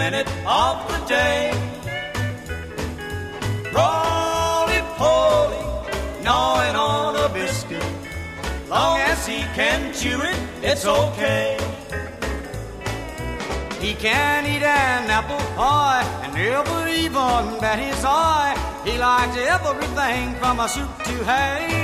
minute of the day. Roly-poly, gnawing on a biscuit. Long as he can chew it, it's okay. He can eat an apple pie and never even bat his eye. He likes everything from a soup to hay.